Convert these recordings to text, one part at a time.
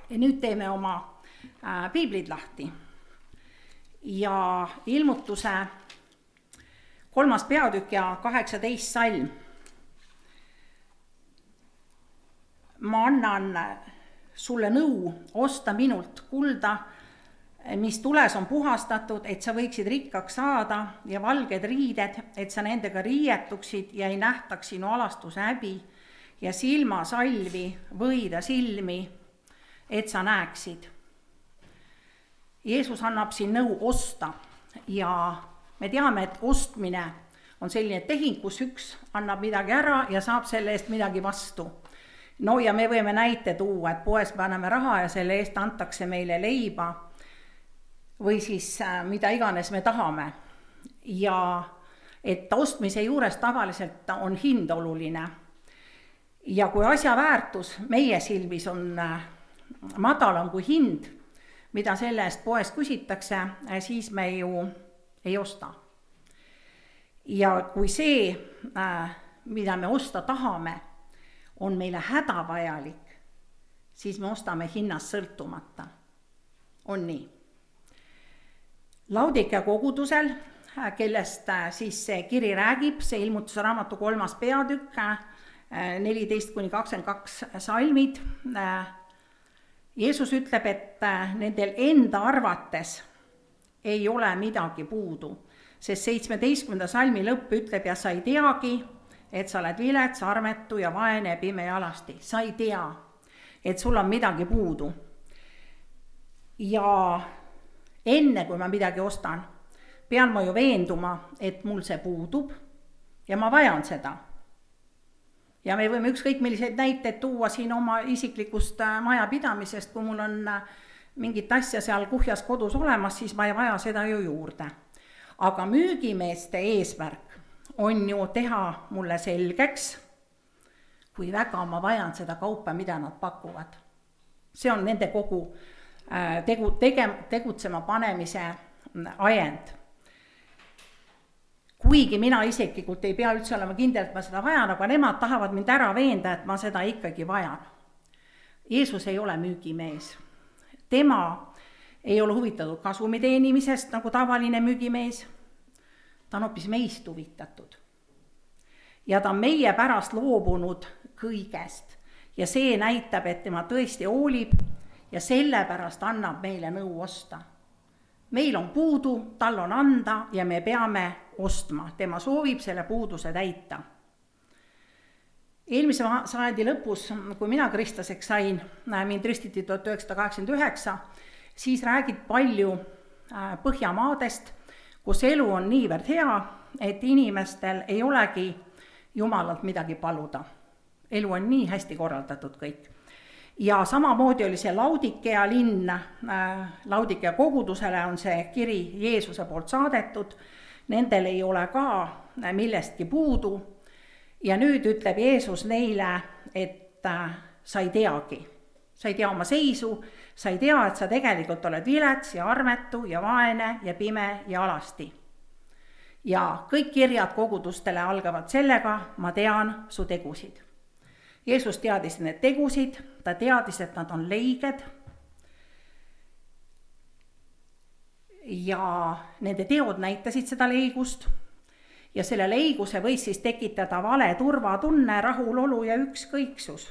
Ja nüüd teeme oma piiblid lahti. Ja Ilmutuse 3. peatükk ja 18 salm. Ma annan sulle nõu osta minult kulda, mis tules on puhastatud, et sa võiksid rikkaks saada, ja valged riided, et sa nendega riietuksid ja ei nähtaks sinu alastuse häbi, ja silmasalvi võida silmi, et sa näeksid. Jeesus annab siin nõu osta ja me teame, et ostmine on selline tehing, kus üks annab midagi ära ja saab selle eest midagi vastu. No ja me võime näite tuua, et poes paneme raha ja selle eest antakse meile leiba või siis mida iganes me tahame. Ja et ostmise juures tavaliselt on hind oluline. Ja kui asja väärtus meie silmis on madalam kui hind, mida selle eest poes küsitakse, siis me ju ei osta. Ja kui see, mida me osta tahame, on meile hädavajalik, siis me ostame hinnast sõltumata. On nii. Laudikea kogudusel, kellest siis see kiri räägib, see Ilmutuse raamatu 3. peatükk, 14-22 salmid, Jeesus ütleb, et nendel enda arvates ei ole midagi puudu, sest 17. salmi lõpp ütleb, ja sa ei teagi, et sa oled vilets, armetu ja vaene ja pime ja alasti. Sa ei tea, et sul on midagi puudu. Ja enne, kui ma midagi ostan, pean ma ju veenduma, et mul see puudub ja ma vajan seda. Ja me võime ükskõik milliseid näiteid tuua siin oma isiklikust majapidamisest, kui mul on mingit asja seal kuhjas kodus olemas, siis ma ei vaja seda ju juurde. Aga müügimeeste eesmärk on ju teha mulle selgeks, kui väga ma vajan seda kaupa, mida nad pakuvad. See on nende kogu tegutsema panemise ajend. Kuigi mina isiklikult ei pea üldse olema kindel, et ma seda vajan, aga nemad tahavad mind ära veenda, et ma seda ikkagi vajan. Jeesus ei ole müügimees. Tema ei ole huvitatud kasumi teenimisest nagu tavaline müügimees. Ta on hoopis meist huvitatud. Ja ta on meie pärast loobunud kõigest. Ja see näitab, et tema tõesti hoolib ja sellepärast annab meile nõu osta. Meil on puudu, tal on anda ja me peame ostma. Tema soovib selle puuduse täita. Eelmise sajandi lõpus, kui mina kristlaseks sain, mind ristiti 1989, siis räägid palju Põhjamaadest, kus elu on niivõrd hea, et inimestel ei olegi Jumalalt midagi paluda. Elu on nii hästi korraldatud kõik. Ja samamoodi oli see Laudikea linn, Laudikea kogudusele on see kiri Jeesuse poolt saadetud, nendel ei ole ka millestki puudu. Ja nüüd ütleb Jeesus neile, et sa ei teagi. Sa ei tea oma seisu, sa ei tea, et sa tegelikult oled vilets ja armetu ja vaene ja pime ja alasti. Ja kõik kirjad kogudustele algavad sellega, ma tean su tegusid. Jeesus teadis need tegusid, ta teadis, et nad on leiged ja nende teod näitasid seda leigust ja selle leiguse võis siis tekitada vale turvatunne, rahulolu ja ükskõiksus.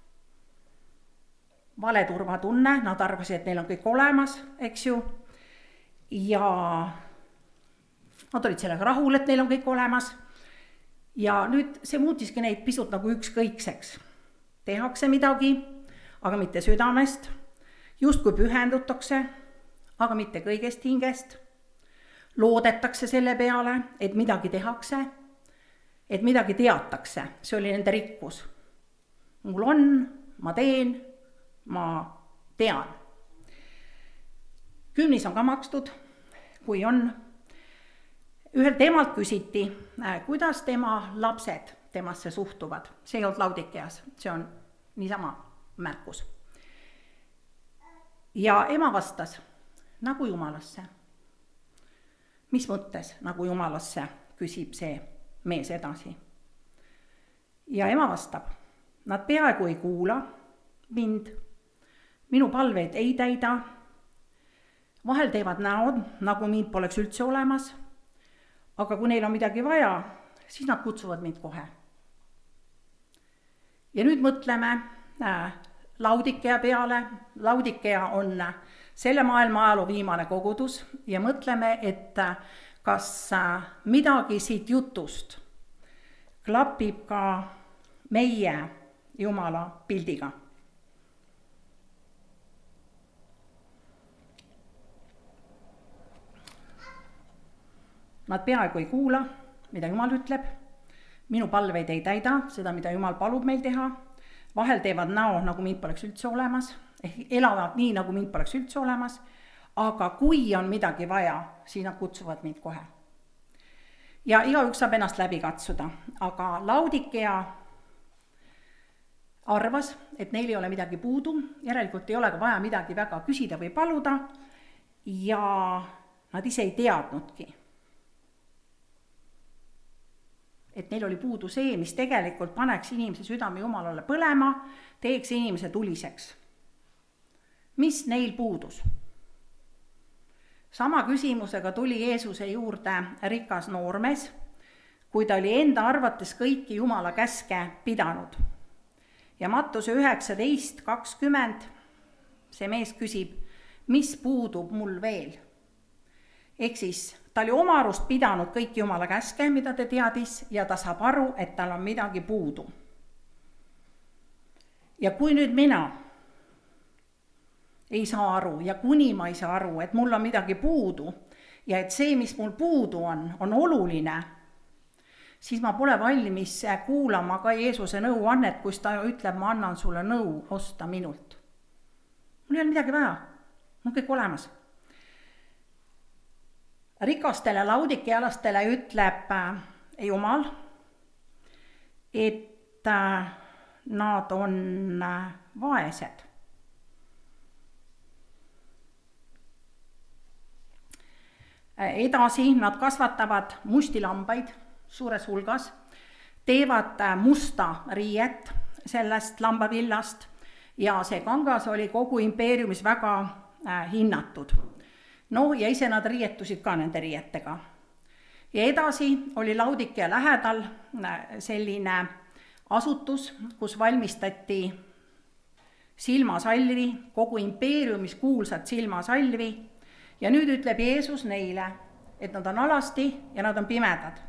Vale turvatunne, nad arvasid, et neil on kõik olemas, eks ju, ja nad olid sellega rahul, et neil on kõik olemas. Ja nüüd see muutiski neid pisut nagu ükskõikseks. Tehakse midagi, aga mitte südamest, justkui pühendutakse, aga mitte kõigest hingest. Loodetakse selle peale, et midagi tehakse, et midagi teatakse. See oli nende rikkus. Mul on, ma teen, ma tean. Kümnis on ka makstud, kui on. Ühelt emalt küsiti, kuidas tema lapsed temasse suhtuvad. See ei olnud Laudikeas, see on niisama märkus. Ja ema vastas, nagu Jumalasse. Mis mõttes nagu Jumalasse, küsib see mees edasi. Ja ema vastab, nad peaaegu ei kuula mind, minu palveid ei täida, vahel teevad näod, nagu mind poleks üldse olemas, aga kui neil on midagi vaja, siis nad kutsuvad mind kohe. Ja nüüd mõtleme Laudikea peale. Laudikea on selle maailma ajaloo viimane kogudus ja mõtleme, et kas midagi siit jutust klapib ka meie Jumala pildiga. Nad peaaegu ei kuula, mida Jumal ütleb, minu palveid ei täida, seda, mida Jumal palub meil teha, vahel teevad näo, nagu mind poleks üldse olemas, elavad nii, nagu mind poleks üldse olemas, aga kui on midagi vaja, siis nad kutsuvad mind kohe. Ja igaüks saab ennast läbi katsuda, aga Laudikea arvas, et neil ei ole midagi puudu, järelikult ei ole ka vaja midagi väga küsida või paluda ja nad ise ei teadnudki, et neil oli puudu see, mis tegelikult paneks inimese südame Jumalale põlema, teeks inimese tuliseks. Mis neil puudus? Sama küsimusega tuli Jeesuse juurde rikas noormees, kui ta oli enda arvates kõiki Jumala käske pidanud. Ja Mattuse 19:20 see mees küsib, mis puudub mul veel? Ehk siis ta oli oma arust pidanud kõiki Jumala käske, mida ta teadis, ja ta saab aru, et tal on midagi puudu. Ja kui nüüd mina ei saa aru ja kuni ma ei saa aru, et mul on midagi puudu ja et see, mis mul puudu on oluline, siis ma pole valmis kuulama ka Jeesuse nõuannet, kus ta ütleb, ma annan sulle nõu osta minult. Mul ei ole midagi vaja, mul kõik olemas. Rikastele laudikealastele ütleb Jumal, et nad on vaesed. Edasi nad kasvatavad mustilambaid suures hulgas, teevad musta riiet sellest lambavillast ja see kangas oli kogu impeeriumis väga hinnatud. No ja ise nad riietusid ka nende riietega. Ja edasi oli Laudikea lähedal selline asutus, kus valmistati silmasalvi, kogu impeeriumis kuulsad silmasalvi ja nüüd ütleb Jeesus neile, et nad on alasti ja nad on pimedad.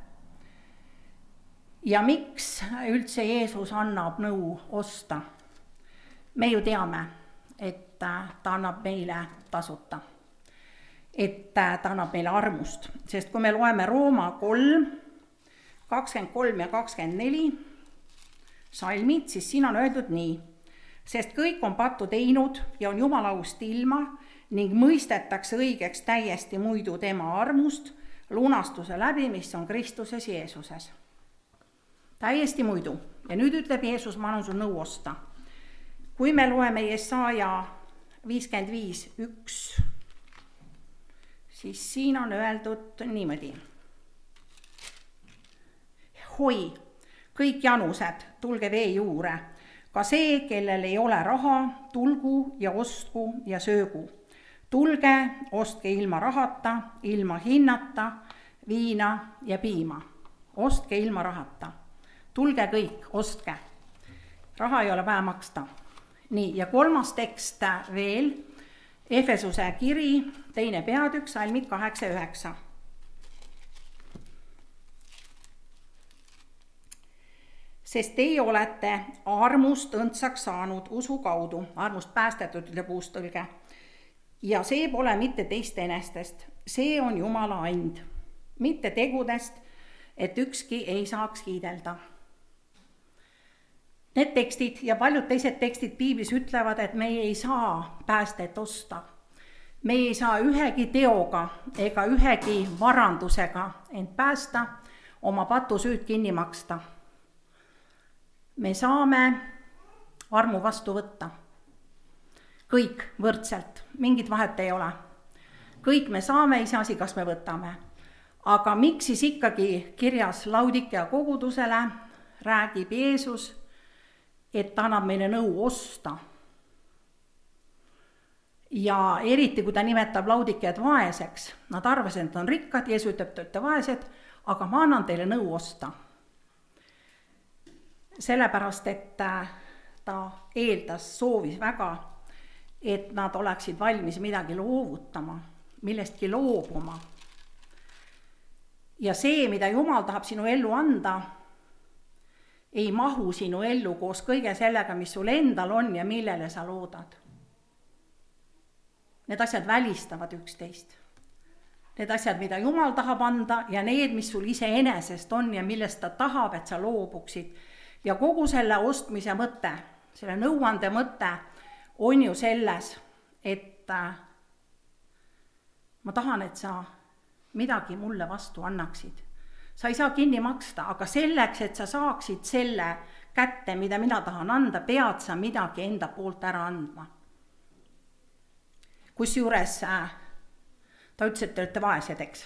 Ja miks üldse Jeesus annab nõu osta? Me ju teame, et ta annab meile tasuta. Et ta annab meile armust, sest kui me loeme Rooma 3, 23 ja 24 salmid, siis siin on öeldud nii, sest kõik on pattu teinud ja on Jumalaust ilma ning mõistetakse õigeks täiesti muidu tema armust lunastuse läbi, mis on Kristuses Jeesuses. Täiesti muidu. Ja nüüd ütleb Jeesus, ma annan sul nõu osta. Kui me loeme Jesaja 55:1, siis siin on öeldud niimoodi. Hoi, kõik janused, tulge vee juure, ka see, kellel ei ole raha, tulgu ja ostku ja söögu. Tulge, ostke ilma rahata, ilma hinnata, viina ja piima. Ostke ilma rahata. Tulge kõik, ostke. Raha ei ole vaja maksta. Nii, ja 3. tekst veel. Efesuse kiri, 2. peatükk, salmid 8 ja 9. Sest teie olete armust õndsaks saanud usu kaudu, armust päästetud, ütleb uustõlge. Ja see pole mitte teiste enestest, see on Jumala and, mitte tegudest, et ükski ei saaks kiidelda. Need tekstid ja paljud teised tekstid Piiblis ütlevad, et me ei saa päästet osta. Me ei saa ühegi teoga ega ühegi varandusega end päästa, oma patusüüd kinni maksta. Me saame armu vastu võtta. Kõik võrdselt, mingit vahet ei ole. Kõik me saame, iseasi, kas me võtame. Aga miks siis ikkagi kirjas Laudikea kogudusele räägib Jeesus, et ta annab meile nõu osta? Ja eriti, kui ta nimetab Laudikjad vaeseks, nad arvasid, et on rikkad, Jeesus ütleb, te olete vaesed, aga ma annan teile nõu osta. Sellepärast, et ta eeldas, soovis väga, et nad oleksid valmis midagi loovutama, millestki loobuma. Ja see, mida Jumal tahab sinu ellu anda, ei mahu sinu ellu koos kõige sellega, mis sul endal on ja millele sa loodad. Need asjad välistavad üksteist. Need asjad, mida Jumal tahab anda ja need, mis sul iseenesest on ja millest ta tahab, et sa loobuksid. Ja kogu selle ostmise mõte, selle nõuande mõte on ju selles, et ma tahan, et sa midagi mulle vastu annaksid. Sa ei saa kinni maksta, aga selleks, et sa saaksid selle kätte, mida mina tahan anda, pead sa midagi enda poolt ära andma. Kusjuures ta ütles, et te olete vaesed, eks.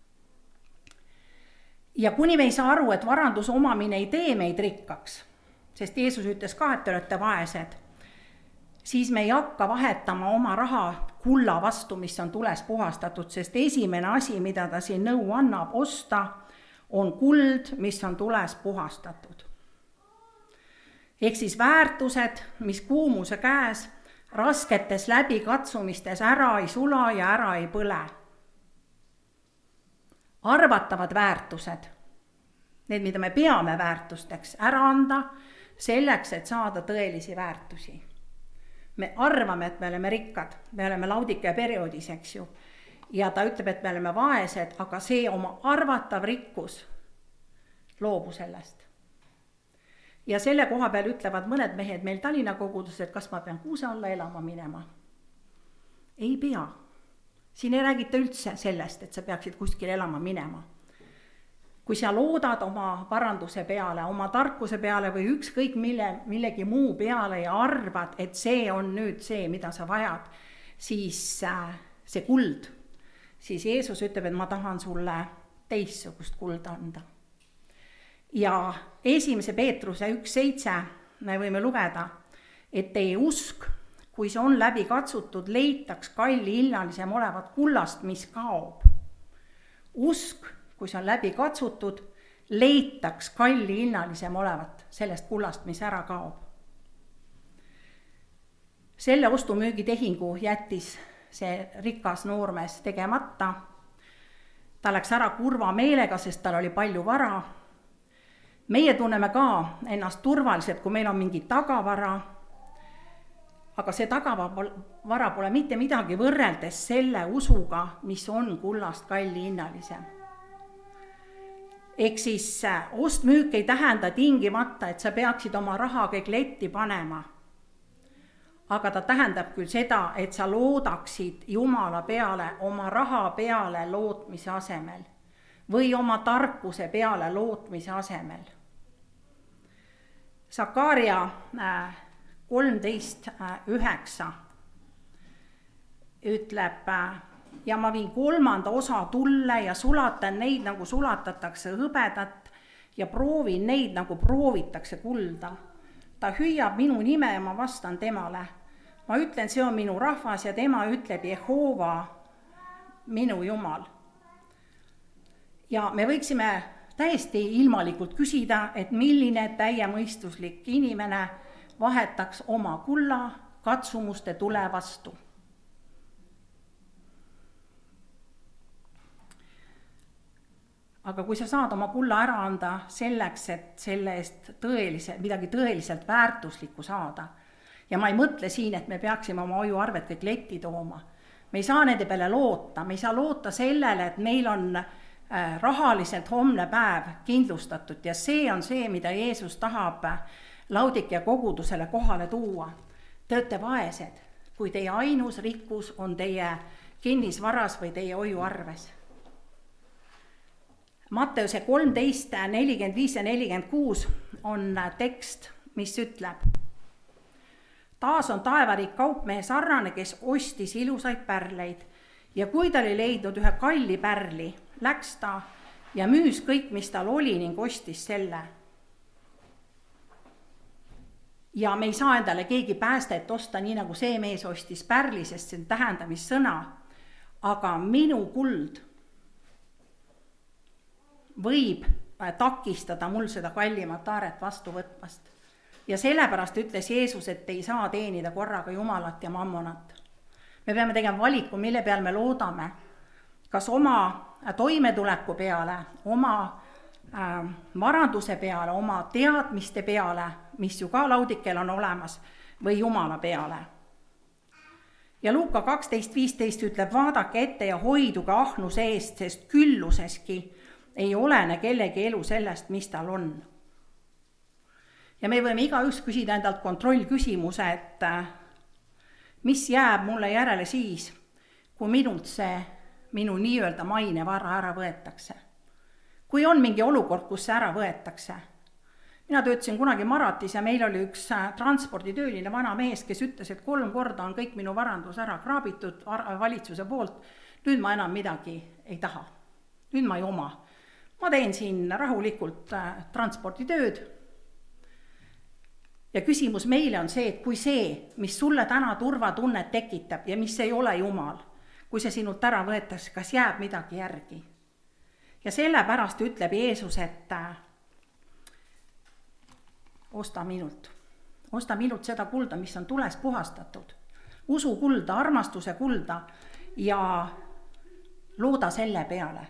Ja kuni me ei saa aru, et varanduse omamine ei tee meid rikkaks, sest Jeesus ütles ka, et te olete vaesed, siis me ei hakka vahetama oma raha kulla vastu, mis on tules puhastatud, sest esimene asi, mida ta siin nõu annab osta, on kuld, mis on tules puhastatud. Ehk siis väärtused, mis kuumuse käes, rasketes läbikatsumistes ära ei sula ja ära ei põle. Arvatavad väärtused, need, mida me peame väärtusteks, ära anda selleks, et saada tõelisi väärtusi. Me arvame, et me oleme rikkad, me oleme Laudikja perioodis, eks ju. Ja ta ütleb, et me oleme vaesed, aga see oma arvatav rikkus loobu sellest. Ja selle koha peal ütlevad mõned mehed meil Tallinna koguduses, et kas ma pean kuuse alla elama minema? Ei pea. Siin ei räägita üldse sellest, et sa peaksid kuskil elama minema. Kui sa loodad oma varanduse peale, oma tarkuse peale või ükskõik millegi muu peale ja arvad, et see on nüüd see, mida sa vajad, siis see kuld, siis Jeesus ütleb, et ma tahan sulle teistsugust kulda anda. Ja 1. Peetruse 1.7 me võime lugeda, et teie usk, kui see on läbi katsutud, leitaks kalli hinnalisem olevat kullast, mis kaob. Usk, kui see on läbi katsutud, leitaks kalli hinnalisem olevat sellest kullast, mis ära kaob. Selle ostumüügitehingu jättis see rikas noormees tegemata. Ta läks ära kurva meelega, sest tal oli palju vara. Meie tunneme ka ennast turvaliselt, kui meil on mingi tagavara, aga see tagavara pole mitte midagi võrreldes selle usuga, mis on kullast kalli hinnalisem. Ehk siis ostmüük ei tähenda tingimata, et sa peaksid oma raha kõik letti panema. Aga ta tähendab küll seda, et sa loodaksid Jumala peale, oma raha peale lootmise asemel või oma tarkuse peale lootmise asemel. Sakaria 13.9 ütleb, ja ma viin 3. osa tulle ja sulatan neid, nagu sulatatakse hõbedat ja proovin neid, nagu proovitakse kulda. Ta hüüab minu nime ja ma vastan temale. Ma ütlen, see on minu rahvas ja tema ütleb Jehova, minu Jumal. Ja me võiksime täiesti ilmalikult küsida, et milline täiemõistuslik inimene vahetaks oma kulla katsumuste tule vastu. Aga kui sa saad oma kulla ära anda selleks, et selle eest midagi tõeliselt väärtuslikku saada, ja ma ei mõtle siin, et me peaksime oma hoiuarved kõik letti tooma. Me ei saa nende peale loota, me ei saa loota sellele, et meil on rahaliselt homne päev kindlustatud ja see on see, mida Jeesus tahab Laudikja kogudusele kohale tuua. Te olete vaesed, kui teie ainus rikkus on teie kinnisvaras või teie hoiuarves. Matteuse 13, 45 ja 46 on tekst, mis ütleb: taas on taevariik kaupmehe sarnane, kes ostis ilusaid pärleid ja kui ta oli leidnud ühe kalli pärli, läks ta ja müüs kõik, mis tal oli ning ostis selle. ja me ei saa endale keegi päästet osta, nii nagu see mees ostis pärli, sest see on tähendamissõna, aga minu kuld võib takistada mul seda kallimat aaret vastu võtmast. Ja sellepärast ütles Jeesus, et ei saa teenida korraga Jumalat ja mammonat. Me peame tegema valiku, mille peal me loodame, kas oma toimetuleku peale, oma varanduse peale, oma teadmiste peale, mis ju ka Laudikel on olemas, või Jumala peale. Ja Luuka 12.15 ütleb, vaadake ette ja hoiduge ahnuse eest, sest külluseski ei olene kellegi elu sellest, mis tal on. Ja me võime igaüks küsida endalt kontrollküsimuse, et mis jääb mulle järele siis, kui minult see minu nii-öelda mainevara ära võetakse. Kui on mingi olukord, kus see ära võetakse. Mina töötasin kunagi Maratis ja meil oli üks transporditööline vana mees, kes ütles, et 3 korda on kõik minu varandus ära kraabitud valitsuse poolt. Nüüd ma enam midagi ei taha. Nüüd ma ei oma. Ma teen siin rahulikult transporditööd. Ja küsimus meile on see, et kui see, mis sulle täna turvatunnet tekitab ja mis ei ole Jumal, kui see sinult ära võetakse, kas jääb midagi järgi? Ja sellepärast ütleb Jeesus, et osta minult seda kulda, mis on tules puhastatud. Usu kulda, armastuse kulda ja looda selle peale.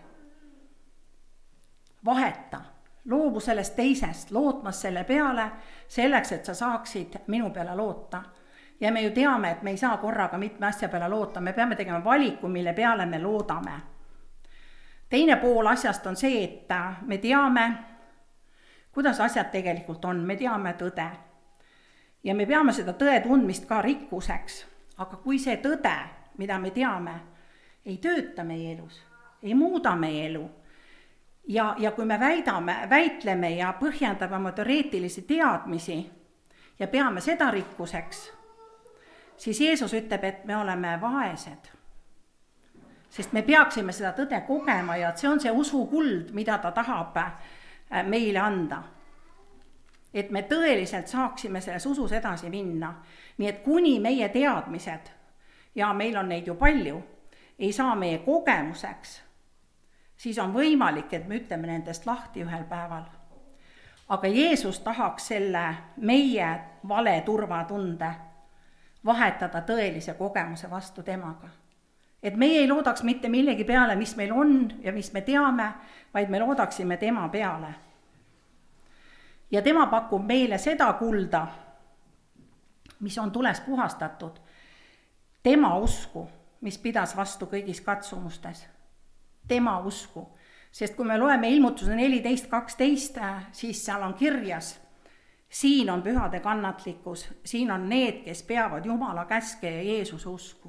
Vaheta, loobu sellest teisest, lootmas selle peale, selleks, et sa saaksid minu peale loota. Ja me ju teame, et me ei saa korraga mitme asja peale loota, me peame tegema valiku, mille peale me loodame. Teine pool asjast on see, et me teame, kuidas asjad tegelikult on, me teame tõde. Ja me peame seda tõe tundmist ka rikkuseks, aga kui see tõde, mida me teame, ei tööta meie elus, ei muuda meie elu, ja kui me väitleme ja põhjendame oma teoreetilisi teadmisi ja peame seda rikkuseks, siis Jeesus ütleb, et me oleme vaesed. Sest me peaksime seda tõde kogema ja see on see usukuld, mida ta tahab meile anda. Et me tõeliselt saaksime selles usus edasi minna. Nii et kuni meie teadmised, ja meil on neid ju palju, ei saa meie kogemuseks, siis on võimalik, et me ütleme nendest lahti ühel päeval. Aga Jeesus tahaks selle meie vale turvatunde vahetada tõelise kogemuse vastu temaga. Et meie ei loodaks mitte millegi peale, mis meil on ja mis me teame, vaid me loodaksime tema peale. Ja tema pakub meile seda kulda, mis on tules puhastatud, tema usku, mis pidas vastu kõigis katsumustes. Tema usku. Sest kui me loeme ilmutuse 14.12, siis seal on kirjas, siin on pühade kannatlikkus, siin on need, kes peavad Jumala käske ja Jeesuse usku.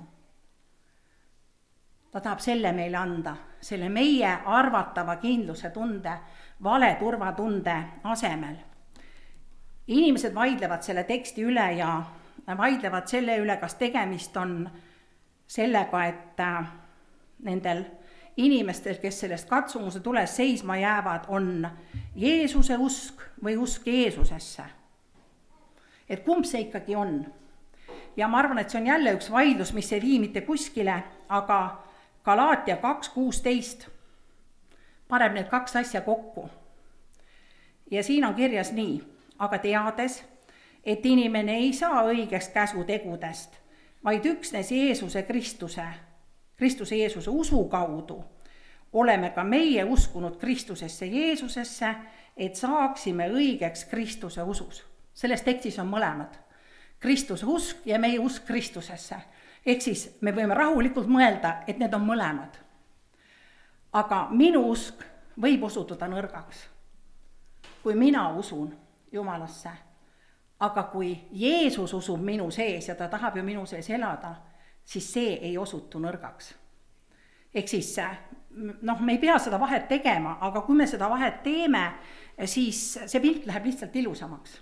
Ta tahab selle meile anda, selle meie arvatava kindluse tunde, vale turvatunde asemel. Inimesed vaidlevad selle teksti üle ja vaidlevad selle üle, kas tegemist on sellega, et nendel inimestel, kes sellest katsumuse tules seisma jäävad, on Jeesuse usk või usk Jeesusesse. Et kumb see ikkagi on? Ja ma arvan, et see on jälle üks vaidlus, mis ei vii mitte kuskile, aga Galaatia 2.16 paneb need 2 asja kokku. Ja siin on kirjas nii, aga teades, et inimene ei saa õigeks käsu tegudest, vaid üksnes Kristuse Jeesuse usu kaudu, oleme ka meie uskunud Kristusesse Jeesusesse, et saaksime õigeks Kristuse usus. Selles tekstis on mõlemad. Kristuse usk ja meie usk Kristusesse. Ehk siis me võime rahulikult mõelda, et need on mõlemad. Aga minu usk võib osutuda nõrgaks, kui mina usun Jumalasse. Aga kui Jeesus usub minu sees ja ta tahab ju minu sees elada, siis see ei osutu nõrgaks. Ehk siis me ei pea seda vahet tegema, aga kui me seda vahet teeme, siis see pilt läheb lihtsalt ilusamaks.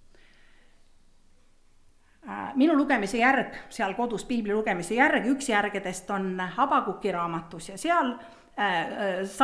Minu lugemise järg, seal kodus piibli lugemise järg, üks järgedest on Habakuki raamatus ja seal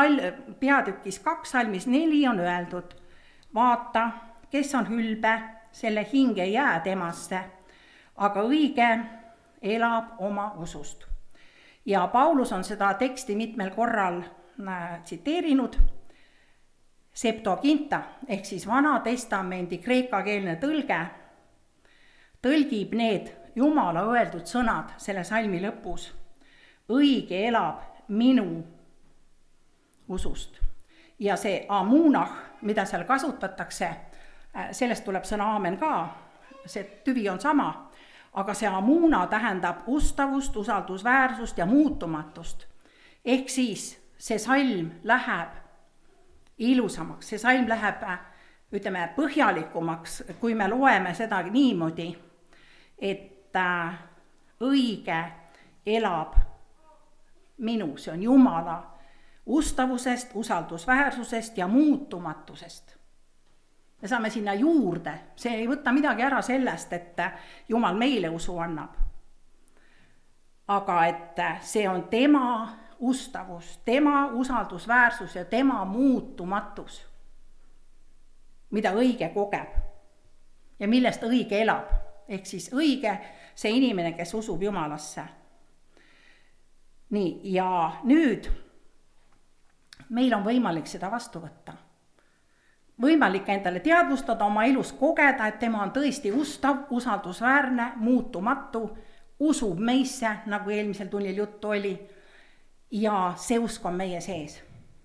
peatükis 2 salmis 4 on öeldud, vaata, kes on hülbe selle hing ei jää temasse, aga õige elab oma usust. Ja Paulus on seda teksti mitmel korral tsiteerinud. Septuaginta ehk siis Vana Testamendi kreekakeelne tõlge tõlgib need Jumala öeldud sõnad selle salmi lõpus. Õige elab minu usust. Ja see amunah, mida seal kasutatakse, sellest tuleb sõna aamen ka, see tüvi on sama, aga see amuna tähendab ustavust, usaldusväärsust ja muutumatust. Ehk siis see salm läheb ilusamaks, see salm läheb, ütleme, põhjalikumaks, kui me loeme seda niimoodi, et õige elab minu, see on Jumala ustavusest, usaldusväärsusest ja muutumatusest. Me saame sinna juurde, see ei võta midagi ära sellest, et Jumal meile usu annab. Aga et see on tema ustavus, tema usaldusväärsus ja tema muutumatus, mida õige kogeb ja millest õige elab. Ehk siis õige see inimene, kes usub Jumalasse. Nii, ja nüüd meil on võimalik seda vastu võtta. Võimalik endale teadvustada, oma elus kogeda, et tema on tõesti ustav, usaldusväärne, muutumatu, usub meisse, nagu eelmisel tunnil juttu oli, ja see usk on meie sees.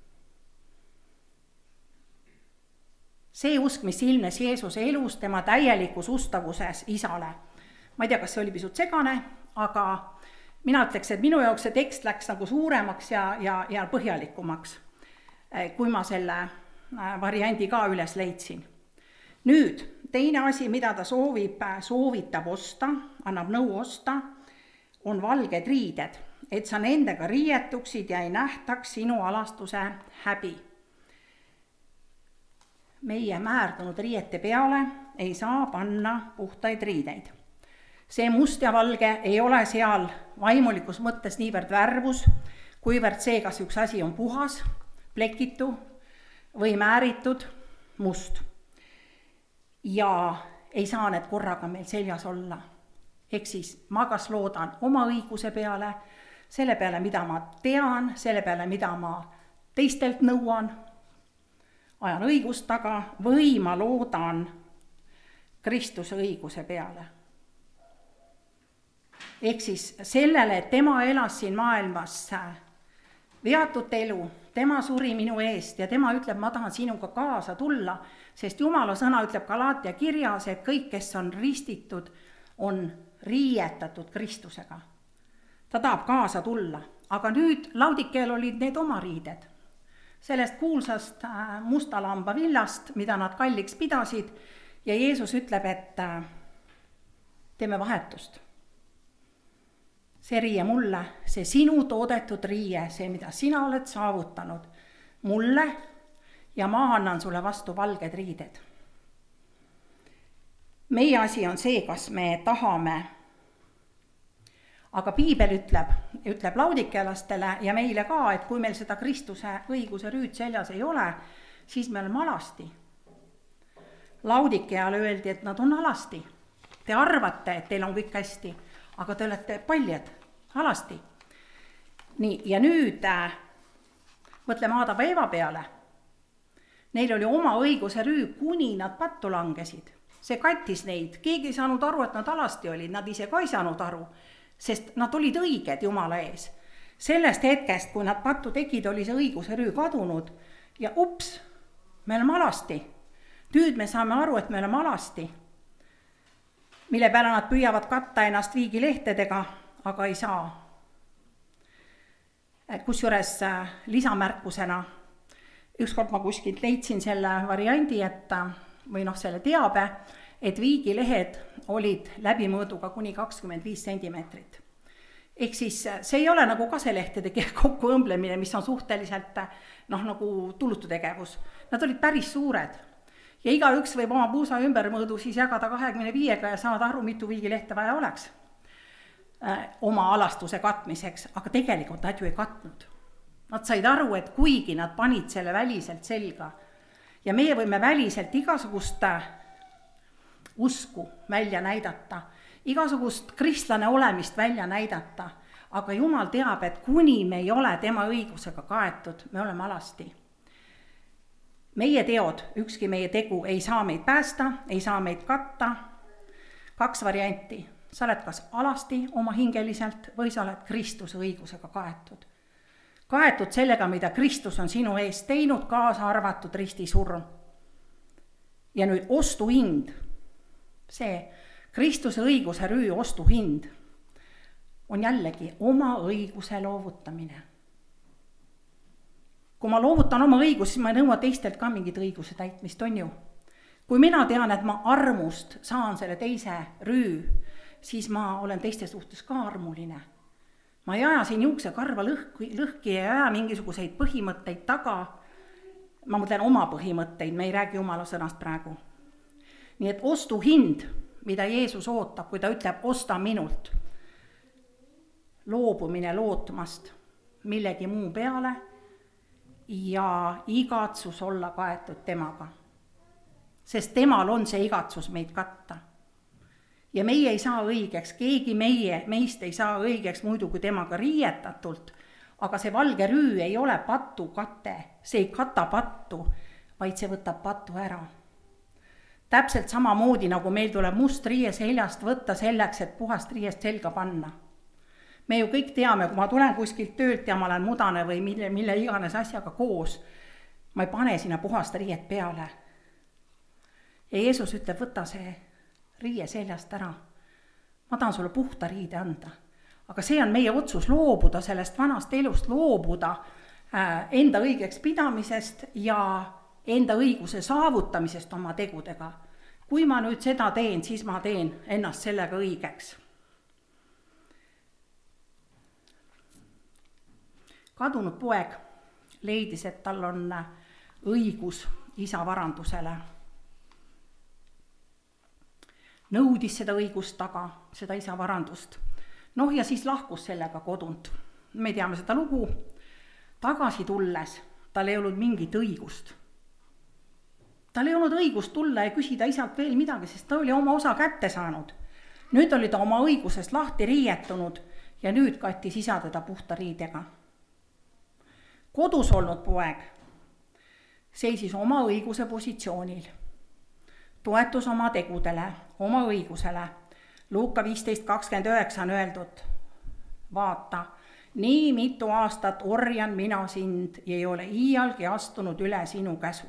See usk, mis ilmnes Jeesuse elus, tema täielikus ustavuses Isale. Ma ei tea, kas see oli pisut segane, aga mina ütleks, et minu jaoks see tekst läks nagu suuremaks ja põhjalikumaks, kui ma selle variandi ka üles leidsin. Nüüd, teine asi, mida ta soovitab osta, annab nõu osta, on valged riided, et sa nendega riietuksid ja ei nähtaks sinu alastuse häbi. Meie määrdunud riiete peale ei saa panna puhtaid riideid. See must ja valge ei ole seal vaimulikus mõttes niivõrd värvus, kuivõrd see, kas üks asi on puhas, plekitu või määritud must. Ja ei saa need korraga meil seljas olla. Ehk siis ma kas loodan oma õiguse peale, selle peale, mida ma tean, selle peale, mida ma teistelt nõuan, ajan õigust taga, või ma loodan Kristuse õiguse peale. Ehk siis sellele, et tema elas siin maailmas veatut elu, tema suri minu eest ja tema ütleb, ma tahan sinuga kaasa tulla, sest Jumala sõna ütleb Galaatia kirjas, et kõik, kes on ristitud, on riietatud Kristusega. Ta tahab kaasa tulla, aga nüüd Laudikeel olid need oma riided. Sellest kuulsast mustalamba villast, mida nad kalliks pidasid, ja Jeesus ütleb, et teeme vahetust. See riie mulle, see sinu toodetud riie, see, mida sina oled saavutanud mulle, ja ma annan sulle vastu valged riided. Meie asi on see, kas me tahame, aga piibel ütleb laudikeelastele ja meile ka, et kui meil seda Kristuse õiguse rüüd seljas ei ole, siis me oleme alasti. Laudikeale öeldi, et nad on alasti. Te arvate, et teil on kõik hästi, aga te olete paljad, alasti. Nii, ja nüüd mõtleme Aadama ja Eeva peale. Neil oli oma õiguse rüü, kuni nad pattu langesid. See kattis neid, keegi ei saanud aru, et nad alasti olid, nad ise ka ei saanud aru, sest nad olid õiged Jumala ees. Sellest hetkest, kui nad pattu tegid, oli see õiguse rüü kadunud ja ups, me oleme alasti. Nüüd me saame aru, et me oleme alasti, mille peale nad püüavad katta ennast viigilehtedega, aga ei saa. Kusjuures lisamärkusena, ükskord ma kuskilt leidsin selle variandi, või selle teabe, et viigilehed olid läbimõõduga kuni 25 sentimeetrit. Ehk siis see ei ole nagu kaselehtede kokku õmblemine, mis on suhteliselt nagu tulutu tegevus. Nad olid päris suured. Ja igaüks võib oma puusa ümbermõõdu siis jagada 25-ga ja saada aru, mitu viigilehte vaja oleks oma alastuse katmiseks, aga tegelikult nad ju ei katnud. Nad said aru, et kuigi nad panid selle väliselt selga ja meie võime väliselt igasugust usku välja näidata, igasugust kristlane olemist välja näidata, aga Jumal teab, et kuni me ei ole tema õigusega kaetud, me oleme alasti. Meie teod, ükski meie tegu ei saa meid päästa, ei saa meid katta. 2 varianti, sa oled kas alasti oma hingeliselt või sa oled Kristuse õigusega kaetud. Kaetud sellega, mida Kristus on sinu eest teinud, kaasa arvatud ristisurm. Ja nüüd ostuhind, see Kristuse õiguse rüü ostuhind on jällegi oma õiguse loovutamine. Kui ma loovutan oma õigus, siis ma ei nõua teistelt ka mingit õiguse täitmist, on ju. Kui mina tean, et ma armust saan selle teise rüü, siis ma olen teiste suhtes ka armuline. Ma ei aja siin juuksekarva lõhki ja aja mingisuguseid põhimõtteid taga. Ma mõtlen oma põhimõtteid, me ei räägi Jumala sõnast praegu. Nii et ostuhind, mida Jeesus ootab, kui ta ütleb, osta minult, loobumine lootmast millegi muu peale ja igatsus olla kaetud temaga. Sest temal on see igatsus meid katta. Ja meie ei saa õigeks, keegi meist ei saa õigeks muidu kui temaga riietatult, aga see valge rüü ei ole patu kate, see ei kata pattu, vaid see võtab patu ära. Täpselt samamoodi, nagu meil tuleb must riie seljast võtta selleks, et puhast riiest selga panna. Me ju kõik teame, kui ma tulen kuskilt töölt ja ma olen mudane või mille iganes asjaga koos, ma ei pane sinna puhast riiet peale. Ja Jeesus ütleb, võta see riie seljast ära. Ma tahan sulle puhta riide anda. Aga see on meie otsus loobuda sellest vanast elust, loobuda enda õigeks pidamisest ja enda õiguse saavutamisest oma tegudega. Kui ma nüüd seda teen, siis ma teen ennast sellega õigeks. Kadunud poeg leidis, et tal on õigus isa varandusele. Nõudis seda õigust taga, seda isa varandust. Ja siis lahkus sellega kodunt. Me teame seda lugu. Tagasi tulles tal ei olnud mingit õigust. Tal ei olnud õigust tulla ja küsida isalt veel midagi, sest ta oli oma osa kätte saanud. Nüüd oli ta oma õigusest lahti riietunud ja nüüd kattis isa teda puhta riidega. Kodus olnud poeg seisis oma õiguse positsioonil. Toetus oma tegudele, oma õigusele. Luuka 15:29 on öeldud, vaata, nii mitu aastat orjan mina sind ja ei ole iialgi astunud üle sinu käsu.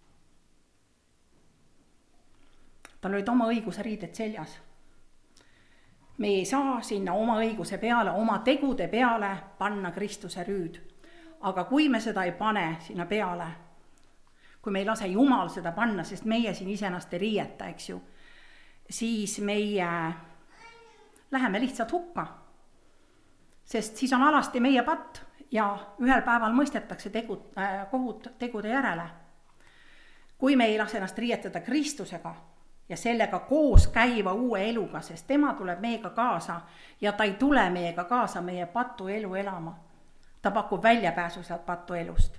Tal olid oma õiguse riided seljas. Me ei saa sinna oma õiguse peale, oma tegude peale panna Kristuse rüüd. Aga kui me seda ei pane sinna peale, kui me ei lase Jumal seda panna, sest meie siin isenast ei riieta, eks ju, siis meie läheme lihtsalt hukka. Sest siis on alasti meie patt ja ühel päeval mõistetakse kohut tegude järele. Kui me ei lase ennast riietada Kristusega ja sellega koos käiva uue eluga, sest tema tuleb meiega kaasa ja ta ei tule meiega kaasa meie patu elu elama. Ta pakub väljapääsu sealt patu elust.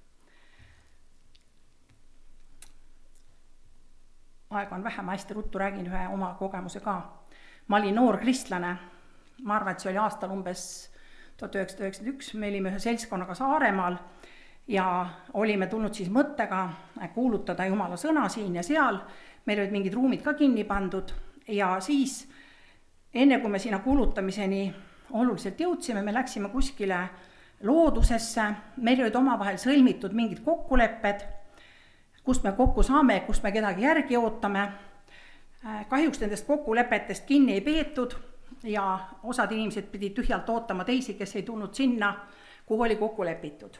Aega on vähe, ma hästi ruttu räägin ühe oma kogemuse ka. Ma olin noor kristlane, ma arvan, et see oli aastal umbes 1991, me olime ühe seltskonnaga Saaremaal ja olime tulnud siis mõttega kuulutada Jumala sõna siin ja seal. Meil olid mingid ruumid ka kinni pandud ja siis enne kui me sinna kuulutamiseni oluliselt jõudsime, me läksime kuskile loodusesse, meil olid omavahel sõlmitud mingid kokkulepped, kust me kokku saame, kust me kedagi järgi ootame. Kahjuks nendest kokkulepetest kinni ei peetud ja osad inimesed pidid tühjalt ootama teisi, kes ei tulnud sinna, kuhu oli kokku lepitud.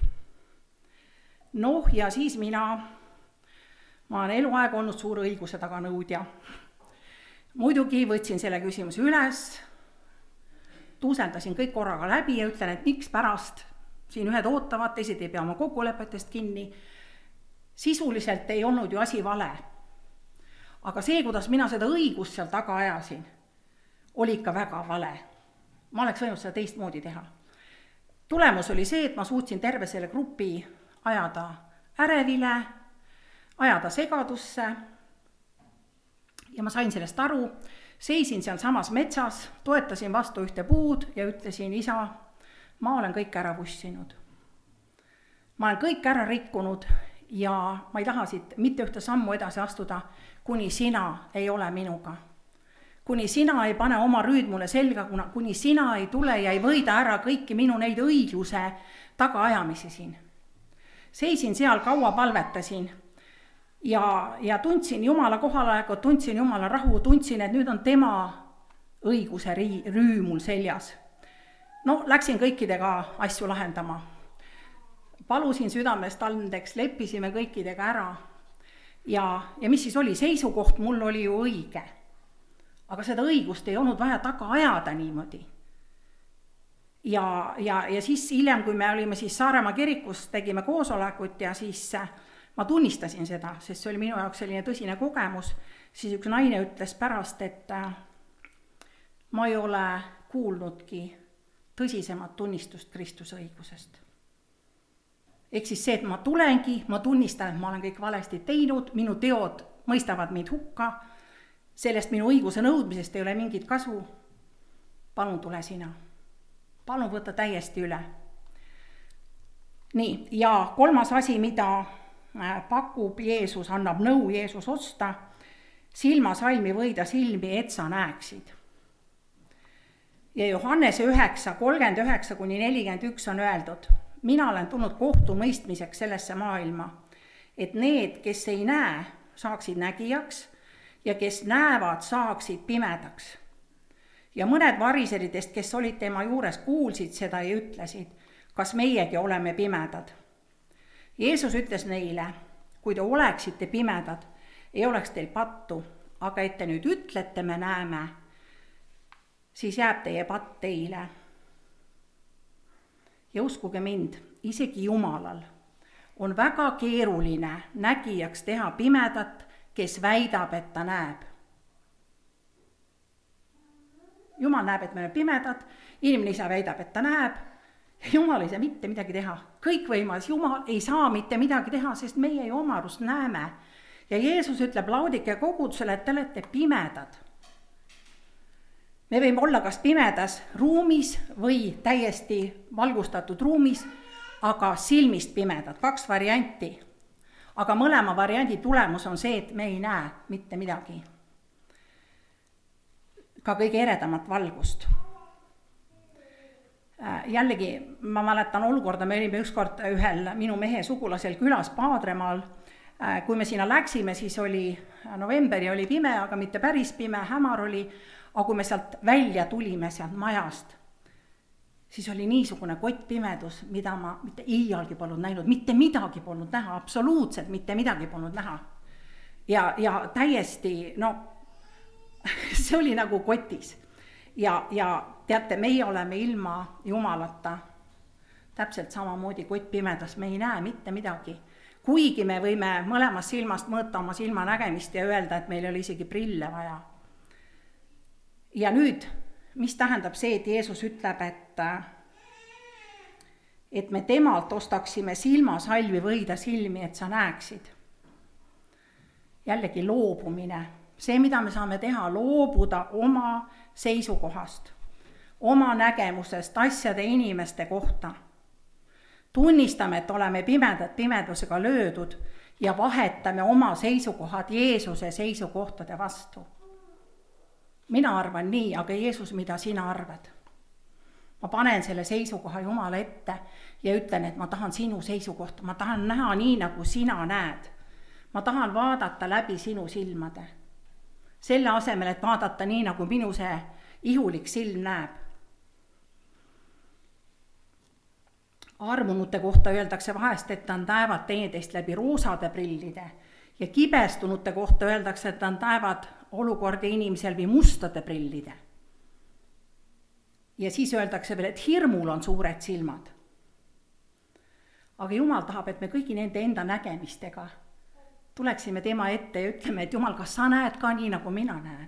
Ja siis ma olen eluaeg olnud suur õiguse taga nõudja. Muidugi võtsin selle küsimuse üles, tuuseldasin kõik korraga läbi ja ütlen, et miks pärast siin ühed ootavad, teised ei pea oma kokkulepetest kinni. Sisuliselt ei olnud ju asi vale. Aga see, kuidas mina seda õigust seal taga ajasin, oli ikka väga vale. Ma oleks võinud seda teistmoodi teha. Tulemus oli see, et ma suutsin terve selle grupi ajada ärevile, ajada segadusse ja ma sain sellest aru, seisin seal samas metsas, toetasin vastu ühte puud ja ütlesin, isa, ma olen kõik ära vussinud. Ma olen kõik ära rikkunud ja ma ei taha siit mitte ühte sammu edasi astuda, kuni sina ei ole minuga. Kuni sina ei pane oma rüüd mulle selga, kuni sina ei tule ja ei võida ära kõiki minu neid õigluse tagaajamisi siin. Seisin seal, kaua palvetasin ja tundsin Jumala kohalaegu, tundsin Jumala rahu, tundsin, et nüüd on tema õiguse rüü mul seljas. No, läksin kõikidega asju lahendama. Palusin südamest andeks, leppisime kõikidega ära. Ja mis siis oli? Seisukoht mul oli ju õige. Aga seda õigust ei olnud vaja taga ajada niimoodi. Ja siis hiljem, kui me olime siis Saaremaa kirikus, tegime koosolekut ja siis ma tunnistasin seda, sest see oli minu jaoks selline tõsine kogemus, siis üks naine ütles pärast, et ma ei ole kuulnudki tõsisemat tunnistust Kristuse õigusest. Ehk siis see, et ma tulengi, ma tunnistan, et ma olen kõik valesti teinud, minu teod mõistavad mind hukka, sellest minu õiguse nõudmisest ei ole mingit kasu. Palun tule sina. Palun võta täiesti üle. Nii, ja kolmas asi, mida pakub Jeesus, annab nõu Jeesus osta, silmasalmi võida silmi, et sa näeksid. Ja Johannese 9:39-41 on öeldud, mina olen tulnud kohtumõistmiseks sellesse maailma, et need, kes ei näe, saaksid nägijaks ja kes näevad, saaksid pimedaks. Ja mõned variseridest, kes olid tema juures, kuulsid seda ja ütlesid, kas meiegi oleme pimedad. Jeesus ütles neile, kui te oleksite pimedad, ei oleks teil pattu, aga et te nüüd ütlete, me näeme, siis jääb teie patt teile. Ja uskuge mind, isegi Jumalal on väga keeruline nägijaks teha pimedat, kes väidab, et ta näeb. Jumal näeb, et me oleme pimedad, inimene ise väidab, et ta näeb, Jumal ei saa mitte midagi teha. Kõikvõimas Jumal ei saa mitte midagi teha, sest meie ju oma arust näeme. Ja Jeesus ütleb Laodikea kogudusele, et te olete pimedad. Me võime olla kas pimedas ruumis või täiesti valgustatud ruumis, aga silmist pimedad, 2 varianti. Aga mõlema variandi tulemus on see, et me ei näe mitte midagi. Ka kõige eredamat valgust. Jällegi, ma mäletan olukorda, me olime ükskord ühel minu mehe sugulasel külas Paadremaal. Kui me sinna läksime, siis oli november ja oli pime, aga mitte päris pime, hämar oli. Aga kui me sealt välja tulime sealt majast, siis oli niisugune kottpimedus, mida ma mitte iialgi polnud näinud, mitte midagi polnud näha, absoluutselt mitte midagi polnud näha. Ja täiesti, see oli nagu kotis. Ja teate, meie oleme ilma Jumalata täpselt samamoodi kottpimedas, me ei näe mitte midagi. Kuigi me võime mõlemast silmast mõõta oma silma nägemist ja öelda, et meil oli isegi prille vaja. Ja nüüd, mis tähendab see, et Jeesus ütleb, et me temalt ostaksime silmasalvi võida silmi, et sa näeksid. Jällegi loobumine. See, mida me saame teha, loobuda oma seisukohast, oma nägemusest, asjade inimeste kohta. Tunnistame, et oleme pimedusega löödud ja vahetame oma seisukohad Jeesuse seisukohtade vastu. Mina arvan nii, aga Jeesus, mida sina arvad? Ma panen selle seisukoha Jumala ette ja ütlen, et ma tahan sinu seisukohta, ma tahan näha nii, nagu sina näed. Ma tahan vaadata läbi sinu silmade. Selle asemel, et vaadata nii, nagu minu see ihulik silm näeb. Armunute kohta öeldakse vahest, et nad näevad teineteist läbi roosade prillide ja kibestunute kohta öeldakse, et nad näevad olukordi inimesel või mustade prillide. Ja siis öeldakse veel, et hirmul on suured silmad. Aga Jumal tahab, et me kõigi nende enda nägemistega tuleksime tema ette ja ütleme, et Jumal, kas sa näed ka nii, nagu mina näen?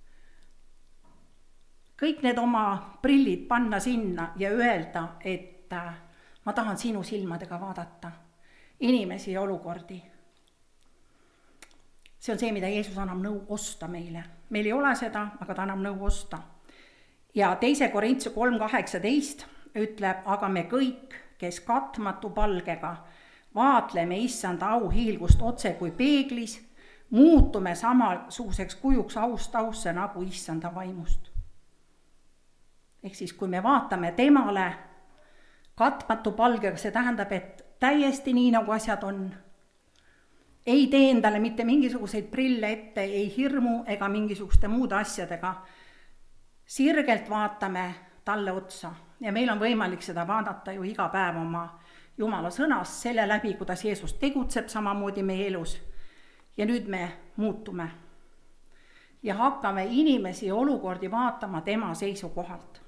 Kõik need oma prillid panna sinna ja öelda, et ma tahan sinu silmadega vaadata inimesi ja olukordi. see on see, mida Jeesus annab nõu osta meile. Meil ei ole seda, aga ta annab nõu osta. Ja 2 Korintuse 3:18 ütleb, aga me kõik, kes katmatu palgega vaatleme issanda auhiilgust otse kui peeglis, muutume samasuguseks kujuks aust ausse nagu issanda vaimust. Ehk siis, kui me vaatame temale katmatu palgega, see tähendab, et täiesti nii, nagu asjad on. Ei tee endale mitte mingisuguseid prille ette, ei hirmu ega mingisuguste muude asjadega. Sirgelt vaatame talle otsa ja meil on võimalik seda vaadata ju iga päev oma Jumala sõnas, selle läbi, kuidas Jeesus tegutseb samamoodi meie elus. Ja nüüd me muutume ja hakkame inimesi ja olukordi vaatama tema seisukohalt.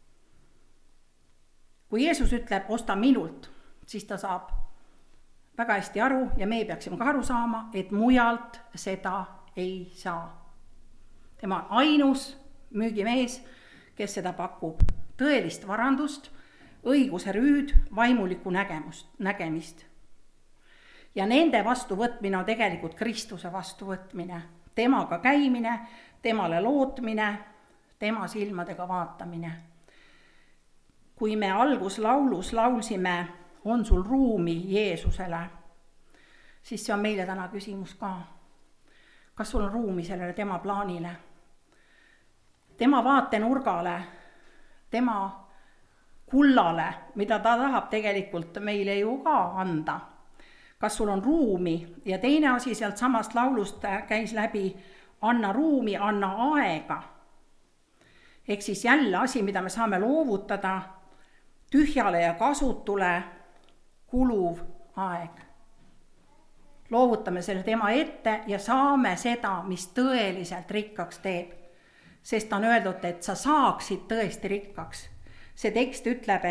Kui Jeesus ütleb, osta minult, siis ta saab väga hästi aru ja me peaksime ka aru saama, et mujalt seda ei saa. Tema on ainus müügimees, kes seda pakub, tõelist varandust, õiguse rüüd, vaimulikku nägemist. Ja nende vastuvõtmine on tegelikult Kristuse vastuvõtmine, temaga käimine, temale lootmine, tema silmadega vaatamine. Kui me alguslaulus laulsime, on sul ruumi Jeesusele, siis see on meile täna küsimus ka. Kas sul on ruumi sellele tema plaanile? Tema vaatenurgale, tema kullale, mida ta tahab tegelikult meile ju ka anda. Kas sul on ruumi? Ja teine asi sealt samast laulust käis läbi, anna ruumi, anna aega. Ehk siis jälle asi, mida me saame loovutada, tühjale ja kasutule kuluv aeg. Loovutame selle tema ette ja saame seda, mis tõeliselt rikkaks teeb. Sest on öeldud, et sa saaksid tõesti rikkaks. See tekst ütleb,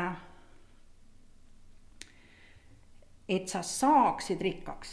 et sa saaksid rikkaks.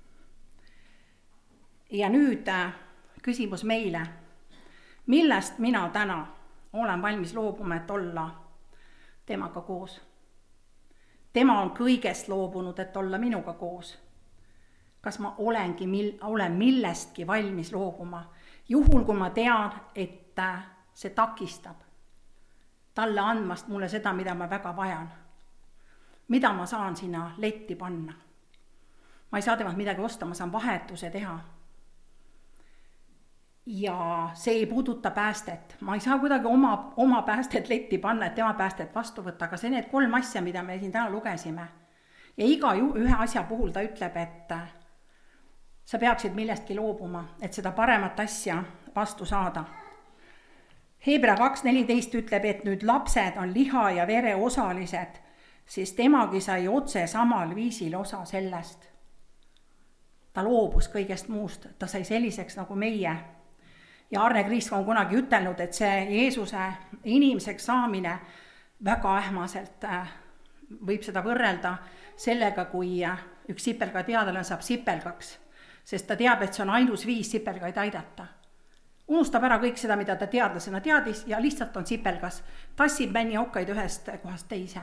Ja nüüd küsimus meile, millest mina täna olen valmis loobuma, et olla temaga koos. Tema on kõigest loobunud, et olla minuga koos. Kas ma olen millestki valmis loobuma? Juhul, kui ma tean, et see takistab talle andmast mulle seda, mida ma väga vajan. Mida ma saan sinna letti panna? Ma ei saa temalt midagi osta, ma saan vahetuse teha. Ja see ei puuduta päästet. Ma ei saa kuidagi oma päästet letti panna, et tema päästet vastu võtta, aga see need 3 asja, mida me siin täna lugesime. Ja iga ühe asja puhul ta ütleb, et sa peaksid millestki loobuma, et seda paremat asja vastu saada. Hebra 2:14 ütleb, et nüüd lapsed on liha ja vere osalised, sest temagi sai otse samal viisil osa sellest. Ta loobus kõigest muust, ta sai selliseks nagu meie. Ja Arne Kriisk on kunagi ütelnud, et see Jeesuse inimeseks saamine väga ähmaselt võib seda võrrelda sellega, kui üks sipelga teadlane saab sipelgaks, sest ta teab, et see on ainus viis sipelgaid aidata. Unustab ära kõik seda, mida ta teadlasena teadis ja lihtsalt on sipelgas, tassib männiokkaid ühest kohast teise.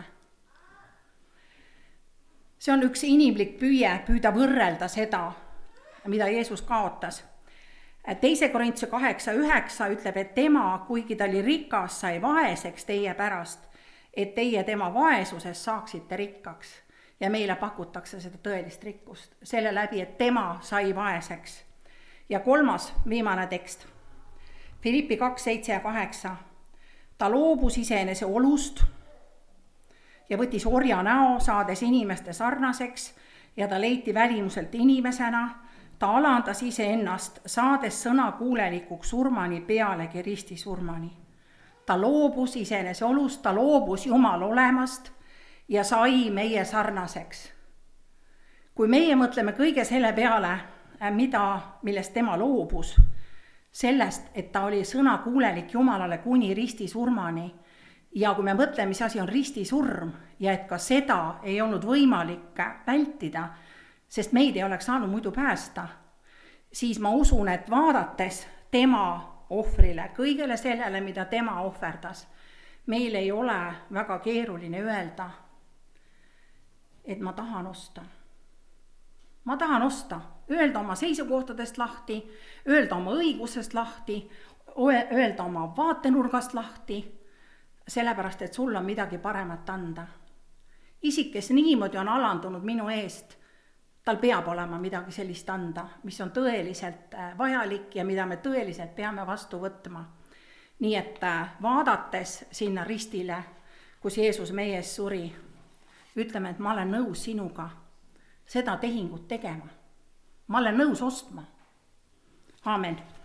See on üks inimlik püüda võrrelda seda, mida Jeesus kaotas. 2 Korintuse 8:9 ütleb, et tema, kuigi ta oli rikas, sai vaeseks teie pärast, et teie tema vaesuses saaksite rikkaks. Ja meile pakutakse seda tõelist rikkust selle läbi, et tema sai vaeseks. Ja 3. viimane tekst, Filippi 2:7-8. Ta loobus iseenese olust ja võttis orja näo, saades inimeste sarnaseks ja ta leiti välimuselt inimesena. Ta alandas iseennast, saades sõna kuulelikuks surmani pealegi ristisurmani. Ta loobus iseenese olust, ta loobus Jumala olemast ja sai meie sarnaseks. Kui meie mõtleme kõige selle peale, millest tema loobus, sellest, et ta oli sõna kuulelik Jumalale kuni ristisurmani, ja kui me mõtleme, mis asi on ristisurm ja et ka seda ei olnud võimalik vältida, sest meid ei oleks saanud muidu päästa, siis ma usun, et vaadates tema ohvrile, kõigele sellele, mida tema ohverdas, meil ei ole väga keeruline öelda, et ma tahan osta. Ma tahan osta, öelda oma seisukohtadest lahti, öelda oma õigusest lahti, öelda oma vaatenurgast lahti, sellepärast, et sul on midagi paremat anda. Isik, kes niimoodi on alandunud minu eest, tal peab olema midagi sellist anda, mis on tõeliselt vajalik ja mida me tõeliselt peame vastu võtma. Nii et vaadates sinna ristile, kus Jeesus meie ees suri, ütleme, et ma olen nõus sinuga seda tehingut tegema. Ma olen nõus ostma. Aamen.